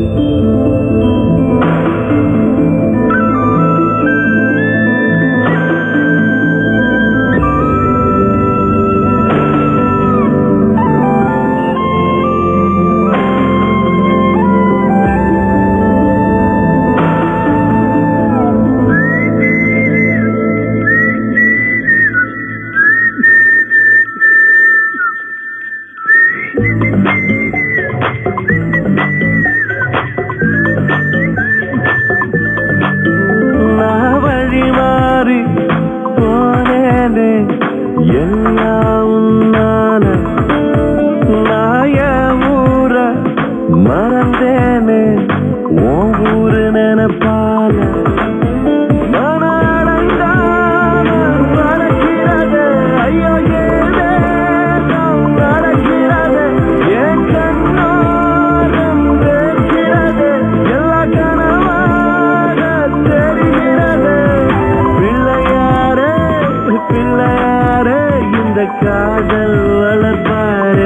காதல் வளர்ப்பாரே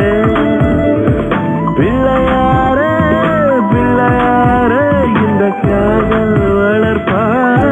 பிள்ளையாரே பிள்ளையாரே இந்த காதல் வளர்ப்பாரே.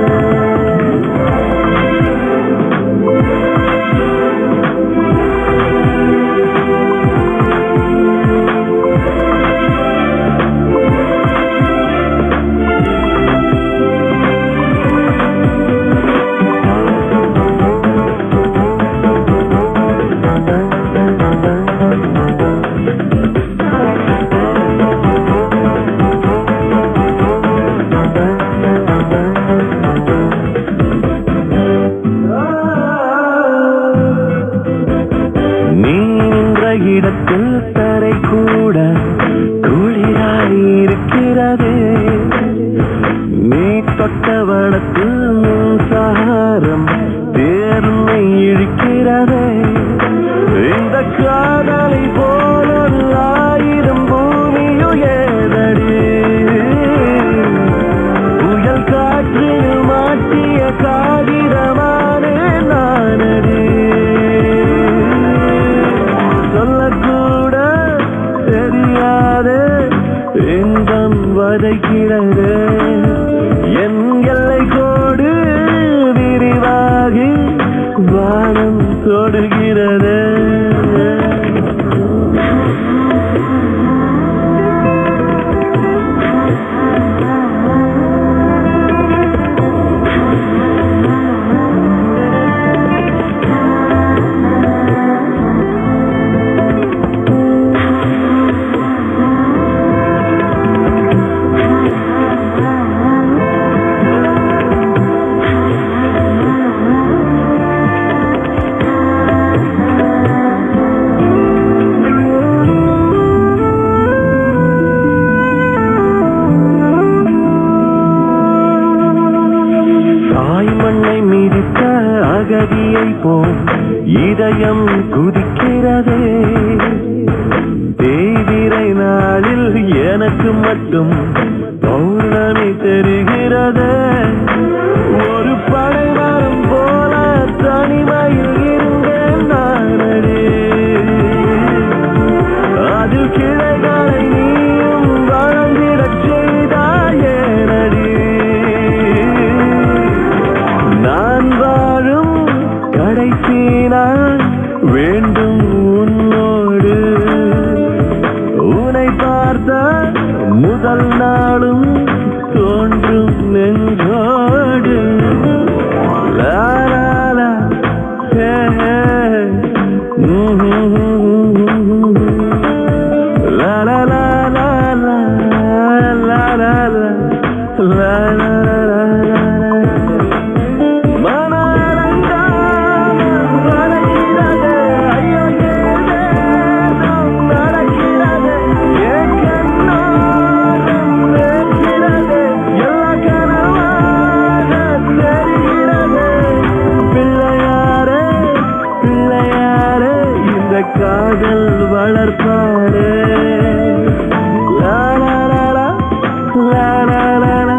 இடத்தில் தரை கூட குளிராயிருக்கிறது. நீ தொட்ட வனத்தில் மின்சாரம் தேர்மை இழுக்கிறது. இந்த காதலை போல 1000 பூமியும் ஏதடி. புயல் காற்றில் மாட்டிய காகிதமானே நானடி. சொல்லக்கூட தெரியாதே இன்பம் வதைக்கிறது. என் எல்லை கோடு விரிவாகி வானம் தொடுகிறது. மண்ணை மிதித்த அகதியை போல் இதயம் குதிக்கிறதே. தேய்பிறை நாளில் எனக்கு மட்டும் பௌர்ணமி தெரிகிறது. ஒரு படைமரம் போல தனிமையில் இருந்தேன் நானடி. அதில் கிளைகளை நீயும் வளர்ந்திடச் செய்தாயே நடி. நான் வாழும் கடைசி நாள் வேண்டும் உன்னோடு. உன்னை பார்த்த முதல் நாளும் தோன்றும் நெஞ்சோடு. லா லா லா ஹே ஹே லா லா லா லா லா லா லா லா லா. காதல் வளர்ப்பாரே. லா லா லா லா லா லா லா.